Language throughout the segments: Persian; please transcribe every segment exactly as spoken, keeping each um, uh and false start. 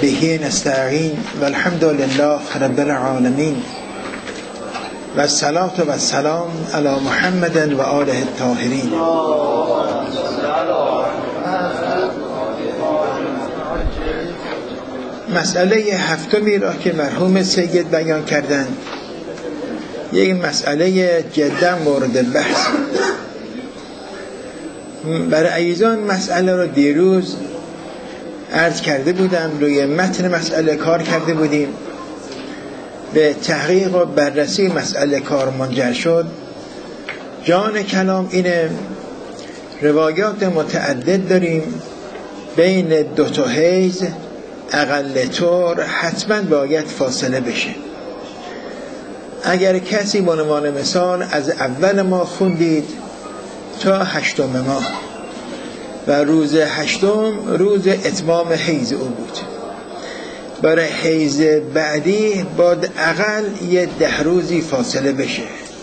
به نستعین و الحمد لله رب العالمین و الصلاة و السلام علی محمد و آله الطاهرین. مسئله هفتمی را که مرحوم سید بیان کردند یک مسئله جدا مورد بحث. برای ایزان مسئله را دیروز عرض کرده بودم، روی متن مسئله کار کرده بودیم، به تحقیق و بررسی مسئله کار منجر شد. جان کلام اینه روایات متعدد داریم بین دو تا حیض اقل طور حتما باید فاصله بشه. اگر کسی به عنوان مثال از اول ماه خوندید تا هشتم ماه و روز هشتم روز اتمام حیض او بود، برای حیض بعدی باید اقل یه ده روزی فاصله بشه.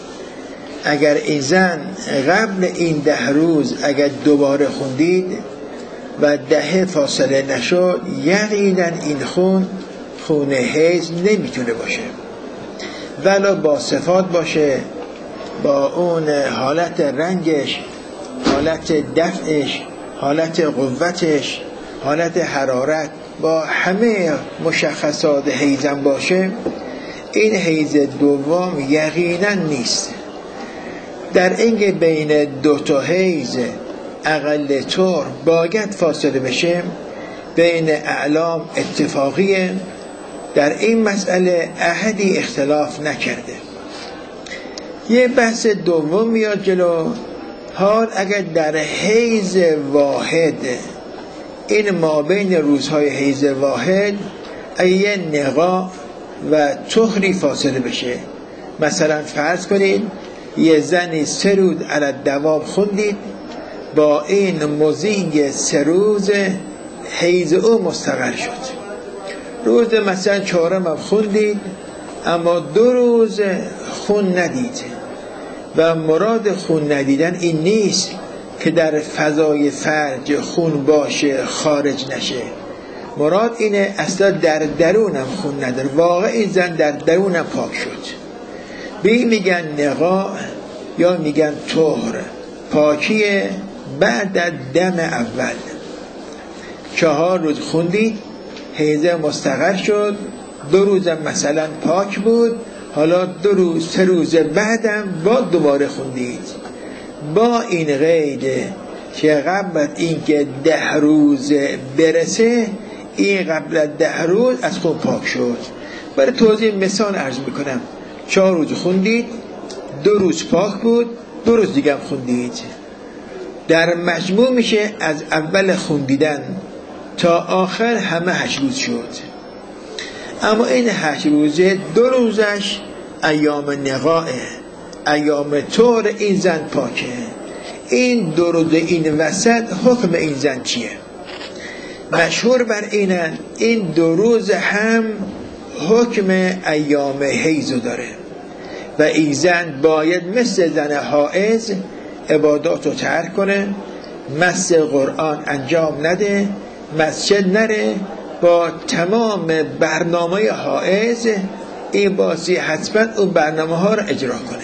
اگر این زن قبل این ده روز اگر دوباره خوندید و ده فاصله نشد، یقینا این خون خون حیض نمیتونه باشه، ولی با صفات باشه، با اون حالت رنگش، حالت دفعش، حالت قوتش، حالت حرارت، با همه مشخصات حیضم باشه، این حیض دوم یقینا نیست. در این بین دو تا حیض اقل طور باید فاصله بشه، بین اعلام اتفاقیه، در این مسئله احدی اختلاف نکرده. یه بحث دوم میاد جلو. حال اگر در حیض واحد، این ما بین روزهای حیض واحد یه نقا و طهری فاصله بشه، مثلا فرض کنید یه زنی سه روز علی دوام خوندید، با این مضی سه روز حیض او مستقر شد. روز مثلا چهارم هم خوندید اما دو روز خون ندید، و مراد خون ندیدن این نیست که در فضای فرج خون باشه خارج نشه، مراد اینه اصلا در درونم خون نداره، واقع این زن در درونم پاک شد. به این میگن نقا یا میگن طهر، پاکیه بعد از دم اول. چهار روز خوندید، حیض مستقر شد، دو روزم مثلا پاک بود، حالا دو روز سه روز بعدم با دوباره خوندید، با این قید که قبل این که ده روز برسه، این قبل از ده روز از خون پاک شد. برای توضیح مثال عرض میکنم. چهار روز خوندید، دو روز پاک بود، دو روز دیگه هم خوندید، در مجموع میشه از اول خوندیدن تا آخر همه هشت روز شد. اما این هشت روزه دو روزش ایام نقاه، ایام طور این زن پاکه. این دو روز این وسط حکم این زن چیه؟ مشهور بر اینن این دو روز هم حکم ایام حیض داره و این زن باید مثل زن حائض عبادات رو ترک کنه، مس قرآن انجام نده، مسجد نره، با تمام برنامه حائض این بازی حتما اون برنامه ها رو اجرا کنه.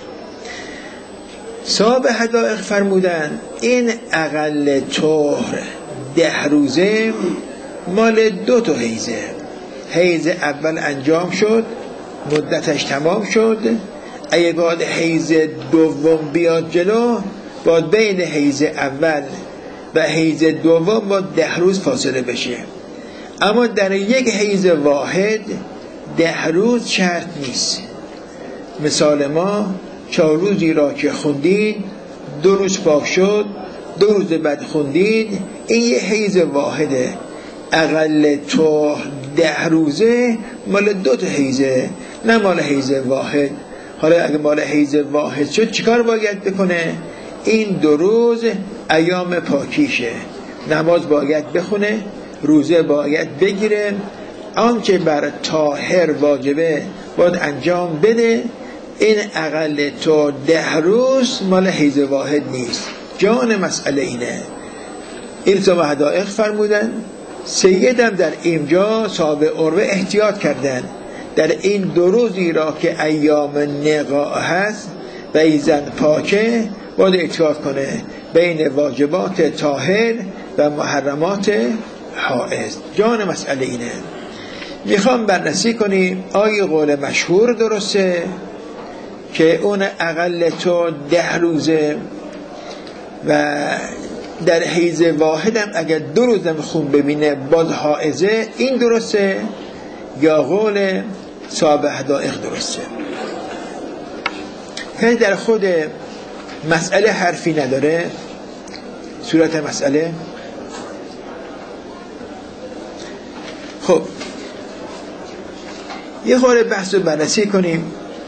صاحب حدائق فرمودن این اقل طهر ده روزه مال دو تا حیضه. حیض اول انجام شد، مدتش تمام شد، اگه باید حیض دوم بیاد جلو، باید بین حیض اول و حیض دوم با ده روز فاصله بشه. اما در یک حیض واحد ده روز شرط نیست. مثال ما چهار روزی را که خوندید، دو روز پاک شد، دو روز بعد خوندید، این یه حیض واحده. اقل تو ده روزه مال دو تا حیضه، نه مال حیض واحد. حالا اگه مال حیض واحد شد چیکار باید بکنه؟ این دو روز ایام پاکیشه، نماز باید بخونه، روزه باید بگیره، آنچه بر طاهر واجبه باید انجام بده. این اقل تو ده روز مال حیض واحد نیست. جان مسئله اینه. این صاحب حدائق فرمودن سیدم در اینجا صاحب عروه احتیاط کردن در این دو روزی را که ایام نقاء هست و ایزن پاکه باید احتیاط کنه بین واجبات طاهر و محرمات حائض. جان مسئله اینه. میخوام بررسی کنیم آیا قول مشهور درسته که اون اقل تو ده روزه و در حیض واحدم اگر دو روزم خون ببینه باز حائضه، این درسته یا قول صاحب حدائق درسته؟ که در خود مسئله حرفی نداره صورت مسئله. خب یه خورده بحث رو بررسی کنیم.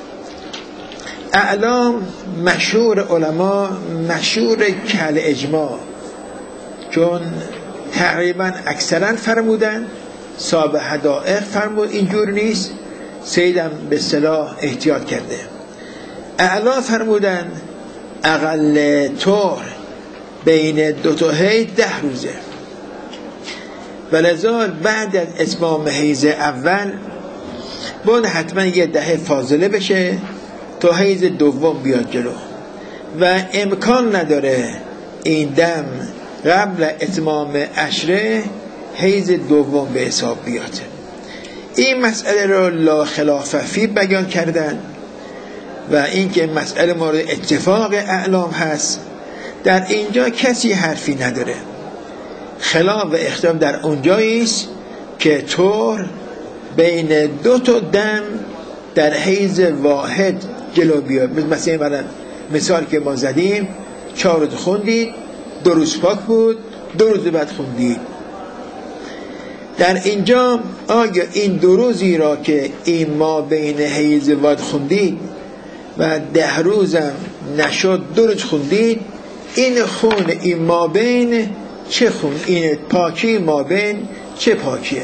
اعلام مشهور علما مشهور کل اجماع، چون تقریبا اکثرا فرمودن، صاحب حدائق فرمود اینجور نیست، سیدم به اصطلاح احتیاط کرده. اعلا فرمودن اقل طور بین دو تا حیض ده روزه، ولذا بعد از اتمام حیض اول باید حتما یه دهه فاضله بشه تا حیض دوم بیاد جلو و امکان نداره این دم قبل اتمام عشره حیض دوم به حساب بیاد. این مسئله رو لا خلاف فی بیان کردن و اینکه مسئله مورد اتفاق اعلام هست. در اینجا کسی حرفی نداره. خلاف و اختلاف در اونجاییست که طور بین دو تا دم در حیض واحد جلو بیاد. مثلا مثال که ما زدیم، چهار روز خوندید، دو روز پاک بود، دو روز بعد خوندید. در اینجا آیا این دو روزی را که این ما بین حیض واحد خوندید و ده روزم نشد دو روز خوندید، این خون این ما بین چه خون؟ این پاکی ما بین چه پاکیه؟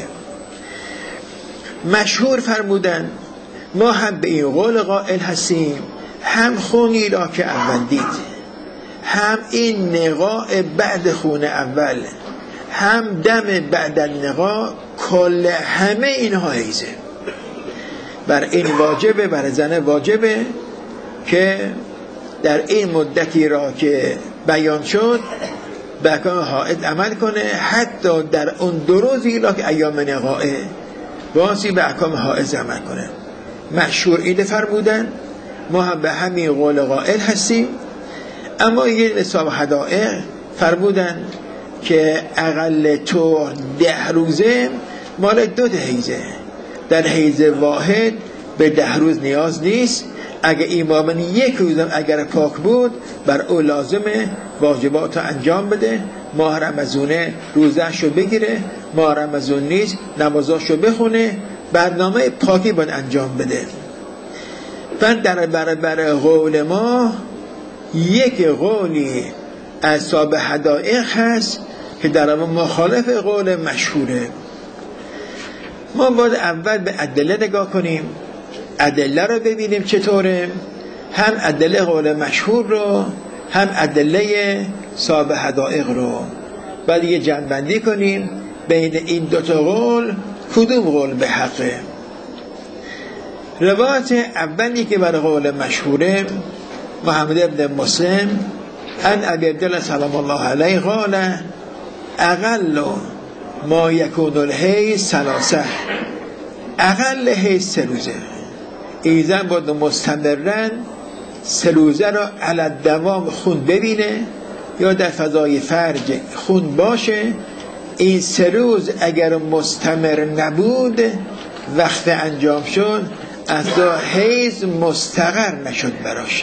مشهور فرمودن ما هم به این قول قائل هستیم، هم خونی را که اول دید، هم این نقاء بعد خون اول، هم دم بعد النقاء، کل همه اینها حیضه. بر این واجبه، بر زن واجبه که در این مدتی را که بیان شد به احکام حائض عمل کنه، حتی در اون دو روزی را که ایام نقائه باسی به احکام حائض عمل کنه. مشهور اینه فرمودن، ما هم به همین قول قائل هستیم. اما یه نصاب حدائق فرمودن که اقل طور ده روزه مال دو ده حیزه، در حیز واحد به ده روز نیاز نیست. اگر ایمامن یک روزم اگر پاک بود بر او لازمه واجبات رو انجام بده، ماه رمضونه روزهشو بگیره، ماه رمضون نیست نمازاشو بخونه، برنامه پاکی باید انجام بده. من در برابر قول ما یک قولی از صاحب حدائق هست که در مخالف قول مشهوره. ما باید اول به ادله نگاه کنیم، ادله رو ببینیم چطوره، هم ادله قول مشهور رو هم ادله صاحب حدائق رو، بعد یه جمع‌بندی کنیم بین این دوتا قول کدوم قول به حقه. روایت اولی که بر قول مشهوره محمد ابن مسلم ان ابی عبدالله سلام الله علیه قال اقل ما یکون الحیض ثلاثه، اقل حیض سه روزه، ایزن باید مستمرن سه روزه را علی دوام خون ببینه یا در فضای فرج خون باشه. این سه روز اگر مستمر نبود وقت انجام شد از دا حیض مستقر نشد براش.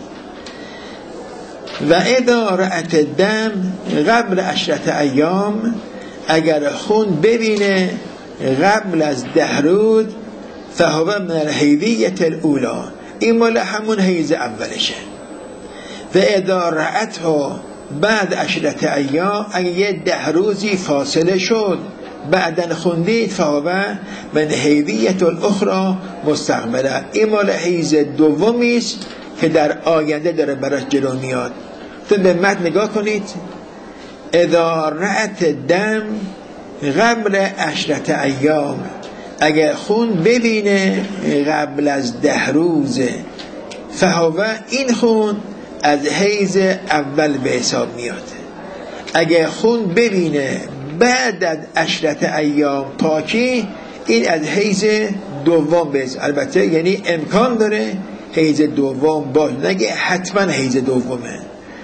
و ادارت دم قبل عشرت ایام، اگر خون ببینه قبل از ده روز فهو من الحیضیة الاولا، این مال همون حیض اولشه. و ادارت ها بعد عشرت ایام، اگر یه ده روزی فاصله شد بعدن خوندید فهو من حیضیة الاخرى مستقبله، این مال حیض دومیست که در آینده داره براش جلو میاد. تو به متن نگاه کنید، اذا رأت دم قبل عشرت ایام، اگر خون ببینه قبل از ده روز، فهوه این خون از حیض اول به حساب میاد. اگر خون ببینه بعد از عشرت ایام پاکی، این از حیض دوم به حساب. البته یعنی امکان داره حیض دوم باشه، نگه حتما حیض دومه،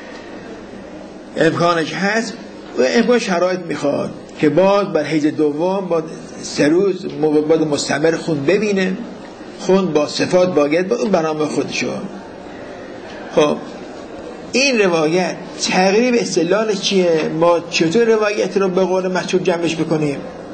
امکانش هست و امکان شرایط میخواد که باز بر حیض دوم با سه روز باید مستمر خون ببینه، خون با صفات باید با اون برنامه خودشون. خب این روایت تقریب استدلالش چیه؟ ما چطور روایت رو به قول مشهور جمعش بکنیم؟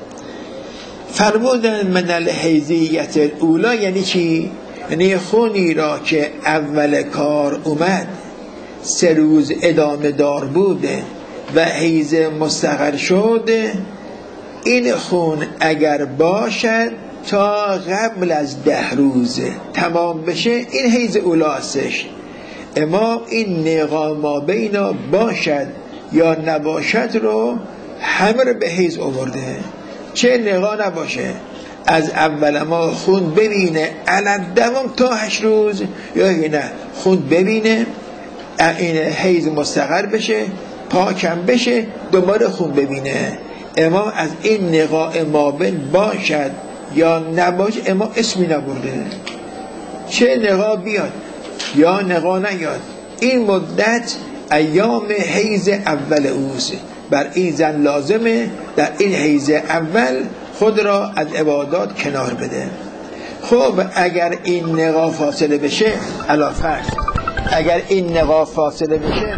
فرمودن من الحیضیت الاولی یعنی چی؟ یعنی خونی را که اول کار اومد سه روز ادامه دار بوده و حیض مستقر شده، این خون اگر باشد تا قبل از ده روز تمام بشه این حیض اولی هستش. اما این نقا ما بینا باشد یا نباشد رو همه رو به حیض آورده. چه نقا نباشه، از اول ما خون ببینه علم دوام تا هشت روز، یا نه خون ببینه این حیض مستقر بشه پاکم بشه دوباره خون ببینه. اما از این نقاء مابین باشد یا نباشه اما اسمی نبرده. چه نقاء بیاد یا نقاء نیاد، این مدت ایام حیض اول اوست. بر این زن لازمه در این حیض اول خود را از عبادات کنار بده. خب اگر این نقاء فاصله بشه، علا فرض اگر این نقاء فاصله بشه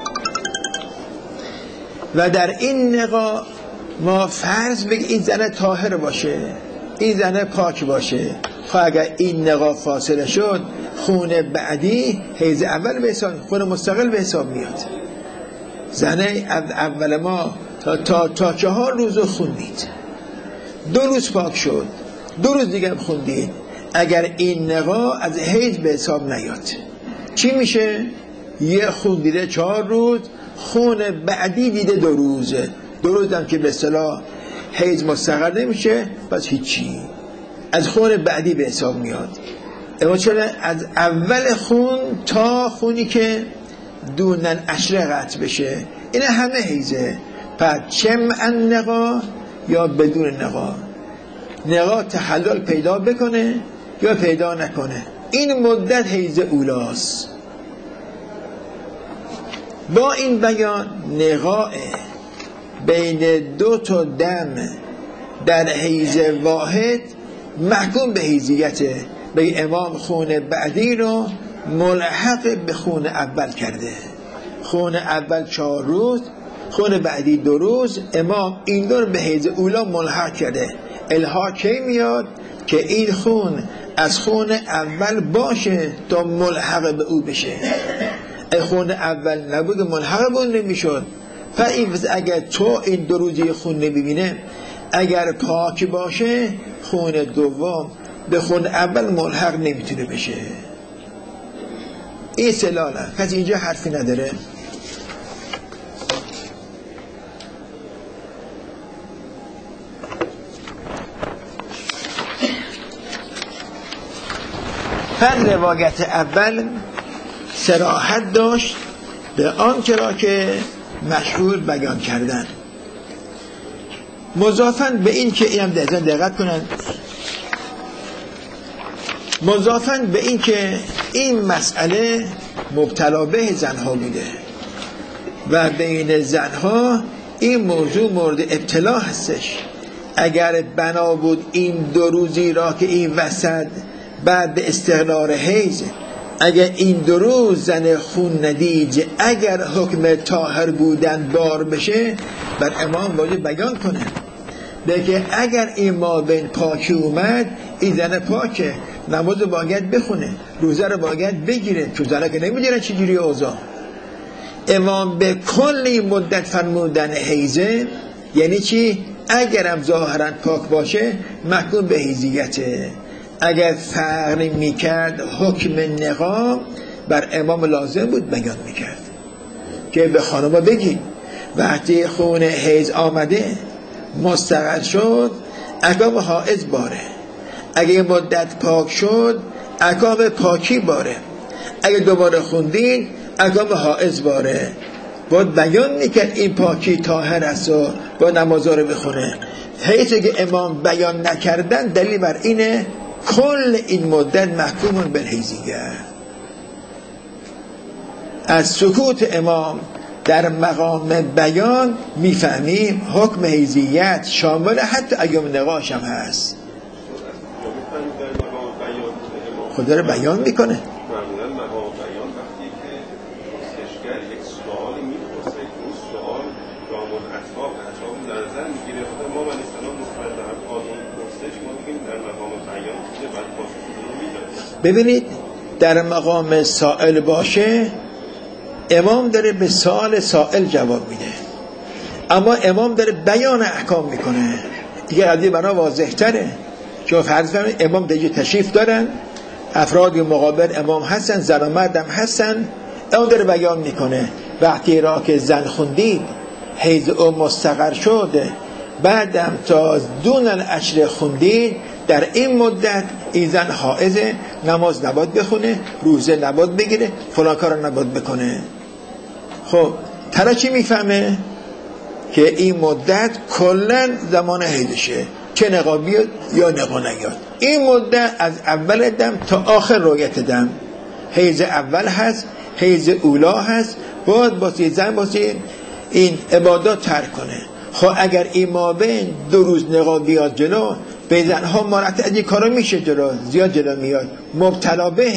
و در این نقاء ما فرض بگیم این زن طاهر باشه، این زن پاک باشه، خب اگر این نقاء فاصله شد خون بعدی حیض اول به حساب، خون مستقل به حساب میاد. زن اول ما تا, تا, تا چهار روز خوندید، دو روز پاک شد، دو روز دیگه خوندید، اگر این نقاء از حیض به حساب نیاد چی میشه؟ یه خون دیده چهار روز، خون بعدی دیده دو روز، دو روز هم که به اصطلاح حیض مستقر نمیشه، پس هیچی، از خون بعدی به حساب میاد. اما چرا از اول خون تا خونی که دونن عشره قطع بشه این همه حیضه. پس چم ان نقا یا بدون نقا، نقا تحلل پیدا بکنه یا پیدا نکنه، این مدت حیض اولاست. با این بیان نقاء بین دو تا دم در حیض واحد محکوم به حیضیته. به امام خون بعدی رو ملحق به خون اول کرده، خون اول چهار روز، خون بعدی دو روز، امام این دو رو به حیض اولا ملحق کرده. الحاق کی میاد؟ که این خون از خون اول باشه تا ملحق به او بشه. ای خون اول نبود ملحق به اون نمیشد. پس این اگر تو این دو روزی خون نمیبینه، اگر پاک باشه خون دوم به خون اول ملحق نمیتونه بشه. این سلاله کسی اینجا حرفی نداره. پس روایت اول صراحت داشت به آن چرا که مشهور بیان کردن، مضافاً به این که اینم در دقت کنن، مضافاً به این که این مسئله مبتلا به زنها بوده و بین زنها این موضوع مورد ابتلا هستش. اگر بنا بود این دو روزی را که این وسط بعد به استقرار حیض، اگر این دو روز زن خون ندید اگر حکم طاهر بودن بار بشه، بر امام باید بیان کنه بگه اگر این ما بین پاکی اومد، این زن پاکه، نماز باید بخونه، روزه رو باید بگیره، چون زنه که نمیدونن چی جوری اوضاع. امام به کل این مدت فرمودن حیضه یعنی چی؟ اگرم ظاهرا پاک باشه محکوم به حیضیته. اگر فرق میکرد حکم نقا، بر امام لازم بود بیان میکرد که به خانما بگی وقتی خون حیض آمده مستقر شد احکام حائض باره. اگه مدت پاک شد احکام پاکی باره. اگه دوباره خوندین احکام حائض باره. باید بیان میکرد این پاکی طاهر است و با نمازا رو بخونه. حیث که امام بیان نکردن دلیل بر اینه کل این مدت محکومون به حیضیه. از سکوت امام در مقام بیان میفهمیم حکم حیضیت شامل حتی ایام نقاش هم هست. خدا رو بیان میکنه. معمولا مقام بیان وقتی که پرسشگر یک سوالی میپرسه که اون سوال رامون اطباق اطباق نظر میگیره. ما من اسلام مستقل در قانون پرسش ما بگیم در مقام بیان که بعد پاسخ رو میداد. ببینید در مقام سائل باشه امام داره به سوال سائل جواب میده، اما امام داره بیان احکام میکنه. دیگه قضیه برای واضح تره. چون فرض کنید امام دیگه تشریف دارن، افراد مقابل امام هستن، زن و مرد هم هستن، امام داره بیان میکنه وقتی را که زن خوندید حیض او مستقر شده بعدم تا دون العشر خوندید در این مدت این زن حائضه، نماز نباید بخونه، روزه نباید بگیره، فلان کار نباید بکنه. خب ترا چی میفهمه؟ که این مدت کلن زمان حیضشه، چه نقاب بیاد یا نقاب نیاد. این مدت از اول دم تا آخر رویت دم حیض اول هست، حیض اولا هست، باید باید زن باید این عبادات ترک کنه. خب اگر این مابین دو روز نقاب بیاد جلو، به زنها مرتب از این کارا میشه جلو، زیاد جلو میاد. مبتلا به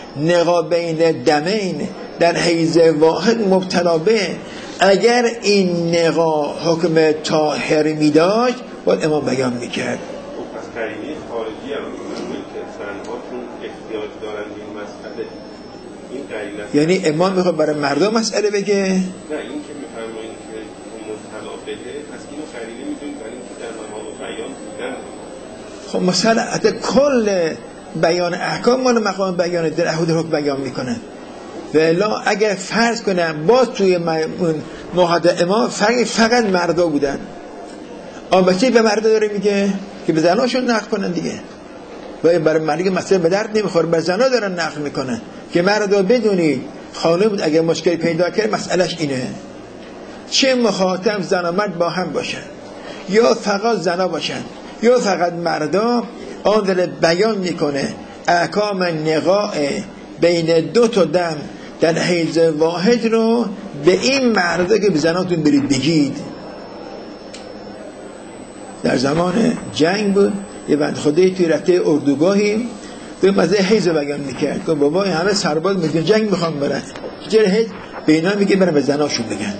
نقابین دمین در حیض واحد مبتلا به. اگر این نقا حکم طاهر می داشت باید امام بیان میکرد. پس قرینه خارجی هم میگوید که زنهاتون احتیاج دارن این مسئله، این قرینه یعنی امام میخواد برای مردم مسئله بگه؟ نه، این که میفرمایید که مبتلا بهه، پس اینو قرینه میدونید برای اینکه در مقام بیان بودن. خب مثلا حتی کل بیان احکام مال مقام بیان در احود حکم بیان میکنه. ولی اگر فرض کنم باز توی محاضره امام فقط, فقط مردا بودن، آمبچه به مردا داره میگه که به زناشون نقل کنن دیگه. و برای مردی که مسئله به درد نمیخوره به زنا دارن نقل میکنن که مردا بدونید خانه بود اگر مشکل پیدا کرد مسئلهش اینه، چه مخاطب زن و مرد با هم باشن یا فقط زنا باشن یا فقط مردا، آن داره بیان میکنه احکام نقاء بین دو تا دم در حیض واحد رو به این مردا که به زناتون برید بگید. در زمان جنگ بود یه بند خدایی توی رفته اردوگاهی به مزه حیض رو بیان میکرد که بابا همه سرباز میگن جنگ میخوام برن، چرا حیض؟ به اینا میگه برن به زناشون بگن.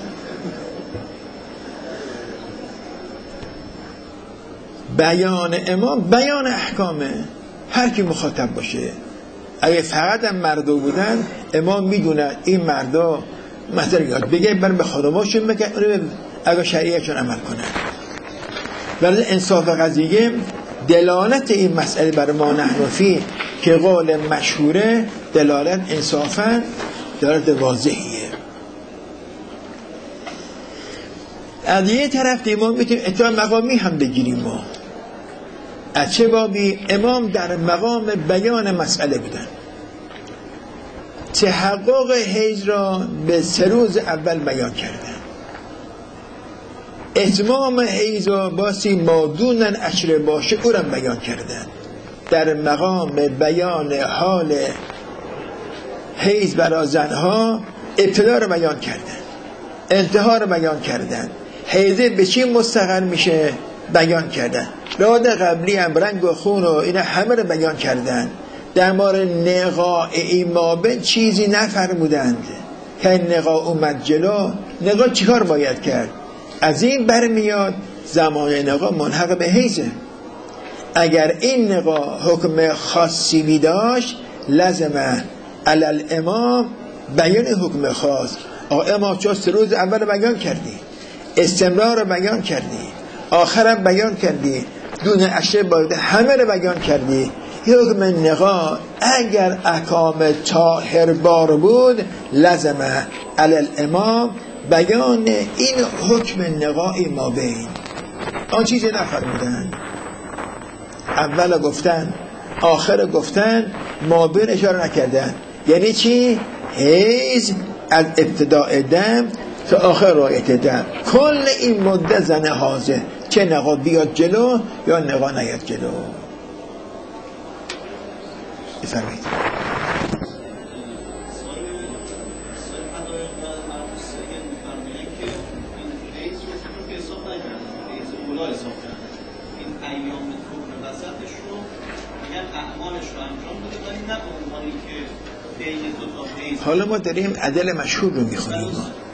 بیان امام بیان احکامه، هر کی مخاطب باشه. اگه فقط هم مردا بودن امام میدونه این مردا مثلا یاد بگه برن به خانماشون بگن اگه شریعتشون عمل کنن. ولی انصاف قضیه دلالت این مسئله بر ما نحنفی که قول مشهوره دلالت انصافا دلالت واضحیه. از یه طرف امام میتونیم اطلاع مقامی هم بگیریم. ما از چه بابی؟ امام در مقام بیان مسئله بودن، تحقق حیض را به سه روز اول بیان کردن، اتمام حیض را باسی مادونن عشر باشه او را بیان کردن. در مقام بیان حال حیض برای زنها ابتدا را بیان کردن، انتها را بیان کردن، حیضه به چی مستقر میشه بیان کردن، راد قبلی هم رنگ و خون و اینا همه رو بیان کردن. در مورد نقاء ایمابه چیزی نفرمودند که نقاء اومد جلو نقاء چیکار باید کرد. از این برمیاد زمان نقاء منحق به حیضه. اگر این نقاء حکم خاصی می داشت لازمه علی الامام بیان حکم خاص. آقا امام چه سه روز اول بیان کردی، استمرار بیان کردی، آخرم بیان کردی، دون عشر باید همه رو بیان کردی. حکم نقاء اگر احکام طاهر بار بود لازمه علی الامام بیان این حکم نقاء ما بین. آن چیزی نفرمودن، اول گفتن آخر گفتن، ما بین اشاره نکردن. یعنی چی؟ حیض از ابتداء دم تا آخر رایت دم، کل این مدت زن حاضر، چه نقا بیاد جلو یا نقا نیاد جلو. بفرمایید. حالا ما داریم عدل مشهور رو میخونیم. اینجا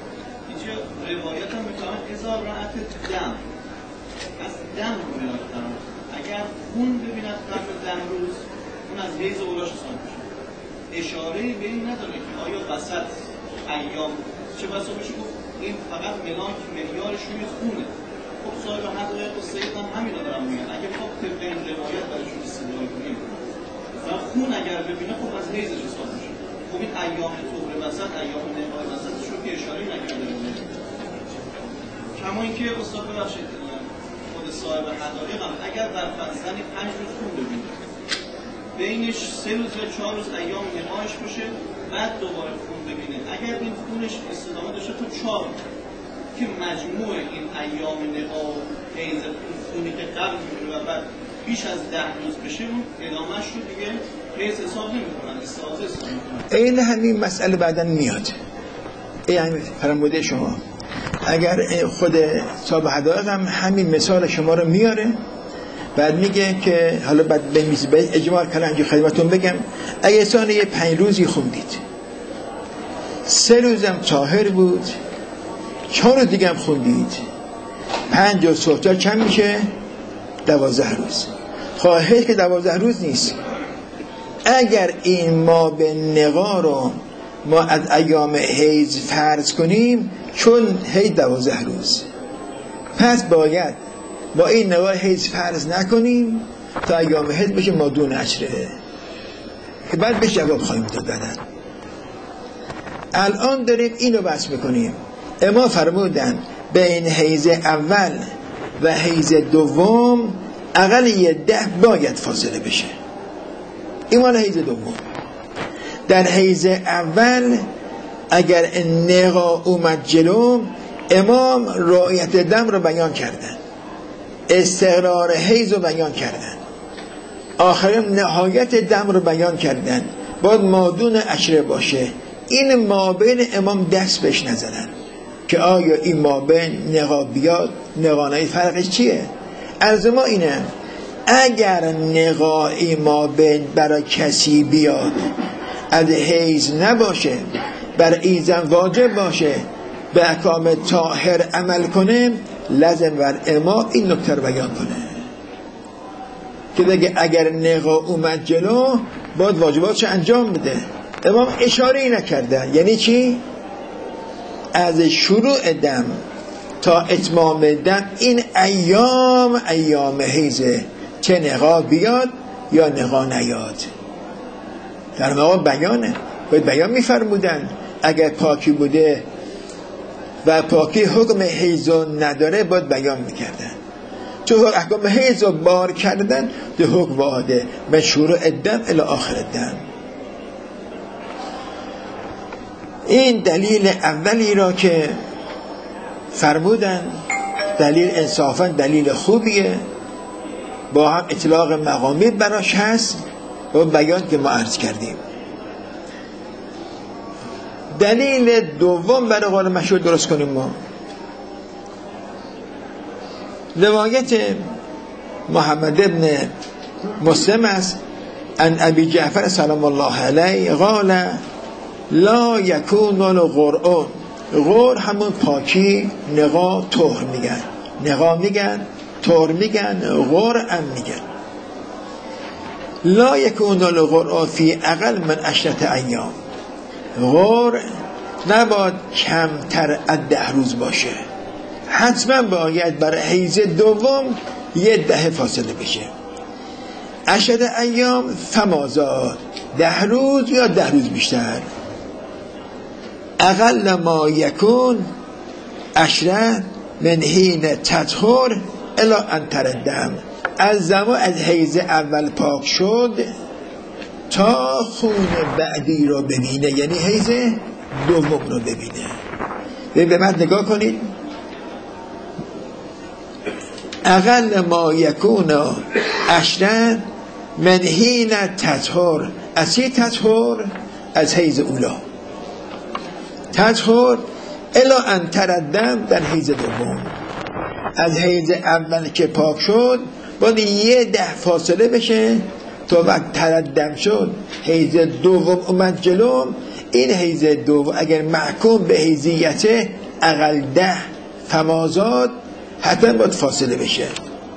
روایت هم میتونم ازار رعت دم از دم رو میرفتم، اگر خون ببیند قبل دم روز اون از حیض اولاش حساب میشه. اشاره به این نداره که آیا وسط ایام چه بسا بشه گفت این فقط ملاک معیارش روی خونه. خب صاحب حدایق و سید هم همین رو دارم میگن، اگر خب طبق این روایت برشون استدلال کنیم و خون اگر ببینه خب از حیضش حساب میشه. خب این ایام طهر وسط، ایام نقای وسطش رو که اشاره نکرده بوده. کما اینکه استاد ببخشید خود صاحب حدایق هم اگر در فرزنی پنج روز خون ببینه، بینش سه روز یا چهار روز ایام نقایش باشه، بعد دوباره خون ببینه، اگر این خونش استدامه داشته تا چهار که مجموع این ایام نقا و حیض خونی که قبل میبینه و بعد بیش از ده روز بشه، اون ادامهش رو دیگه حیض حساب نمی‌کنن، استعاضه حساب می‌کنن. این همین مسئله بعداً میاد. یعنی فرموده شما اگر خود صاحب حدایق هم همین مثال شما رو میاره، بعد میگه که حالا بعد به میزبه اجمال کردن اینجا خدمتون بگم، اگه سانه یه پنج روزی خوندید، سه روزم طاهر بود، چهار روز دیگه هم خوندید، پنج و سوتا چند میشه؟ دوازده روز. خواهد که دوازده روز نیست. اگر این ما به نقا رو ما از ایام حیض فرض کنیم، چون حیض دوازده روز، پس باید با این نقا حیض فرض نکنیم تا ایام حیض بشه مادون عشره که بعد بهش جواب خواهیم دادن. الان داریم اینو بحث میکنیم. اما فرمودن بین حیض اول و حیض دوم اقل یه ده باید فاصله بشه. ایمان حیض دوم. در حیض اول اگر نقا اومد جلو، امام رعایت دم رو بیان کردن، استقرار حیض رو بیان کردن، آخرین نهایت دم رو بیان کردن، باید مادون عشره باشه. این مابین امام دست بهش نزنن که آیا این مابین نقا بیاد نقانای فرقش چیه. عرض ما اینه اگر نقای مابین برای کسی بیاد از حیض نباشه، بر ایزن واجب باشه، به احکام طاهر عمل کنه، لازم بر امام این نکته رو بیان کنه که دیگه اگر نقا اومد جلو باید واجباتش انجام بده. امام اشاره نکردن. یعنی چی؟ از شروع دم تا اتمام دم این ایام ایام حیضه، چه نقا بیاد یا نقا نیاد. در موقع بیانه، باید بیان میفرمودن. اگر پاکی بوده و پاکی حکم حیض نداره باید بیان میکردن. چون احکام حیض رو بار کردن ده حکم واحده من شروع دم الی آخر دم. این دلیل اولی را که فرمودن دلیل انصافا دلیل خوبیه، با هم اطلاق مقامی براش هست و بیان که ما عرض کردیم. دلیل دوم برای قول مشهور درست کنیم ما روایت محمد ابن مسلم است ان ابی جعفر سلام الله علیه قال لا یکون القرآن، غور همون پاکی، نقا طهر میگن، نقا میگن، طهر میگن، غور هم میگن. لا یکون القرآن فی اقل من عشرت ایام، غور نباید کمتر از ده روز باشه، حتما باید برای حیض دوم یه ده فاصله بشه. عشرت ایام فمازاد، ده روز یا ده روز بیشتر. اقل ما یکون عشره من حین تطهر الا ان تردم، از زمان از حیض اول پاک شد تا خون بعدی رو ببینه، یعنی حیض دوم رو ببینه. به من نگاه کنید، اقل ما یکون عشرا من حین تطهر، از چی تطهر؟ از حیض اولا. تطهر الا ان تردم در حیض دوم، از حیض اول که پاک شد باید یه ده فاصله بشه تا وقت تردم شد حیض دوم اومد جلو. این حیض دوم اگر محکوم به حیضیته اقل ده فمازاد حتما باید فاصله بشه.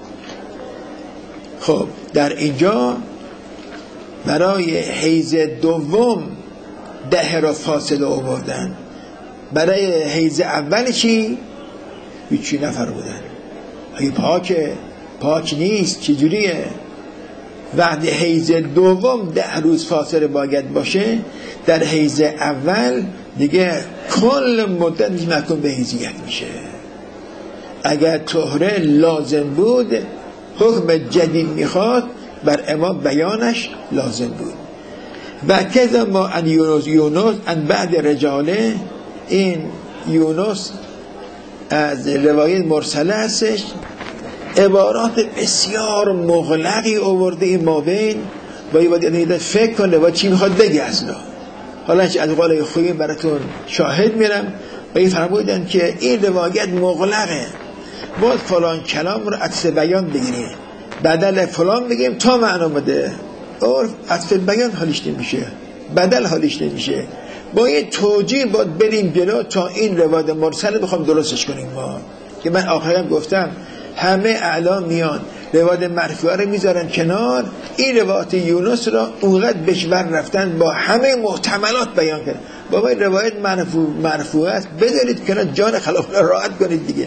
خب در اینجا برای حیض دوم ده را فاصله آوردن، برای حیض اول چی؟ هیچی نفرمودن. اگه پاکه پاک نیست چجوریه؟ وقتی حیض دوم ده روز فاصله باید باشه، در حیض اول دیگه کل مدت محکوم به حیضیت میشه. اگر طهره لازم بود حکم جدید میخواد، بر امام بیانش لازم بود. و کذا ما ان یونس یونس ان بعد رجاله، این یونس از روایت مرسله هستش، عبارات بسیار مغلقی آورده این مابین. باید فکر کنه با چی میخواد بگه اصلا. حالا از قول خوبی براتون شاهد میرم. و این فرمودن که این روایت مغلقه، باید فلان کلام رو عطف بیان بگیریم، بدل فلان بگیم تا معنا بده. اور عطف بیان حالیش نمیشه، بدل حالیش نمیشه. با یه توجیه باید بریم جلو تا این روایت مرسله بخوام درستش کنیم. ما که من آخرم گفتم همه اعلام میان روایت مرفوعه رو میذارن کنار، این روایت یونس را اونقدر بشور رفتن با همه محتملات بیان کردن. بابا این روایت مرفوع مرفوعه است، بذارید کنار، جان خلاف را راحت کنید دیگه.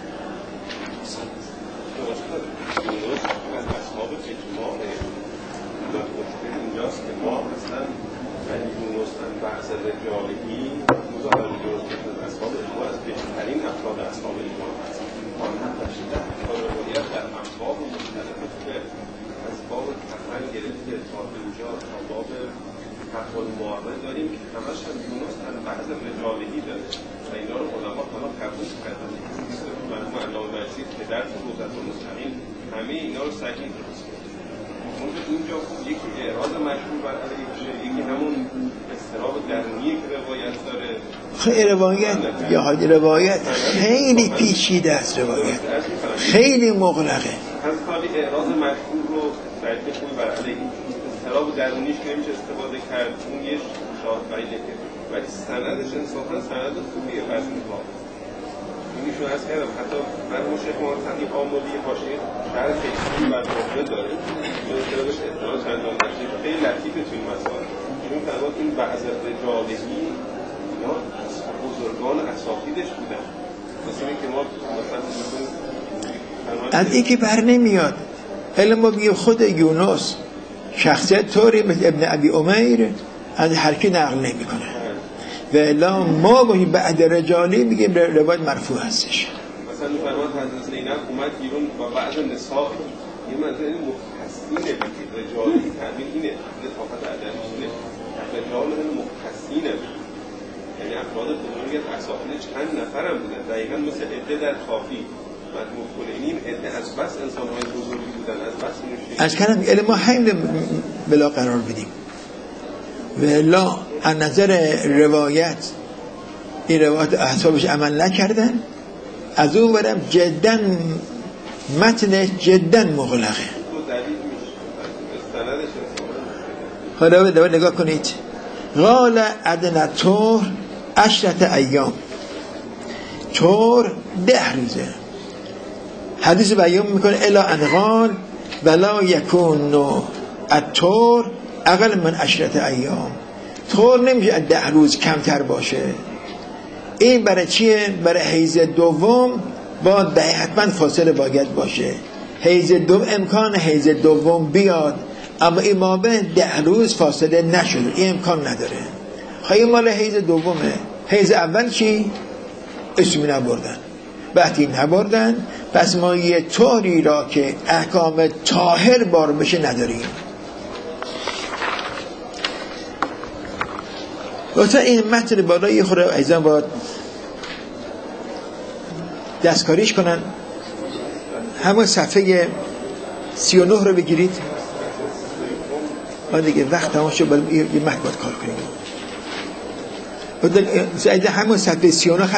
فتوای معامله داریم که همش هم یونس از بعض رجالهی داره و اینا رو علما حالا قبول کردن. مرحوم علامه مجید که در روزت المستقیم همه اینا رو صحیح درست کرد. اونجا اینجا یکی اعراض مشهور بر علیه میشه، یکی همون اضطراب درونی که روایت داره. خیلی روایت یا حالی روایت خیلی پیچیده است، روایت خیلی مغلقه. از خالی اعراض مشهور رو صحیح خوبی بر علیه اضطراب درونیش نمیشه استفاده کرد، اون یه شاهد بایده که ولی سندش انصافا سند خوبیه وزن واقع. اینیشون از کردم حتی مرحوم شیخ محمد تقی آمولی حاشیه شرح خیلی بر واقع داره به اطلاعش اطلاع چندان نشید خیلی لطیفه توی این مسائل. چون فرماد این بعض رجالهی یا بزرگان اساتیدش بودن، مثل این که ما مثلا از این که بر نمیاد. حالا ما بگیم خود یونس شخصیت طوری مثل ابن ابی امیر از هرکی نقل نمی کنه و الا ما با بعد رجالی میگیم روایت مرفوع هستش. مثلا فرمان حضرت زینب اومد بیرون با بعض نساء یه منظر مختصینه بگید رجالی تعبیر اینه لطافت عددینه رجال این مختصینه، یعنی افراد بزرگیت اساتید چند نفرم بودن دقیقا مثل عده در کافی مطموع کنیم عده از بس انسان های بزرگی بودن از بس اینو از کنم علم ما همین بلا قرار بدیم و الا از نظر روایت این روایت احسابش عمل نکردن، از اون برم جدا متن جدا مغلقه. حالا دوباره نگاه کنید. قال ادنى طهر عشرة ایام، طهر ده روزه. حدیث بیان میکنه الا ان قال ولا یکون الطهر اقل من عشرة ایام، طهر نمیشه ده روز کمتر باشه. این برای چیه؟ برای حیض دوم با ده حتما فاصله باید باشه. حیض دوم امکان حیض دوم بیاد اما این مابه ده روز فاصله نشده، این امکان نداره. خواهی مال حیض دومه. حیض اول چی؟ اسمی نبردن. وقتی نبردن پس ما یه طوری را که احکام طاهر بار بشه نداریم. لطفا این متن بالایی خود را ایزان باید دستکاریش کنن. همون صفحه سی و نه رو بگیرید. ما دیگه وقت تمام شد، یه متن باید کار کنیم. همون صفحه سی و نه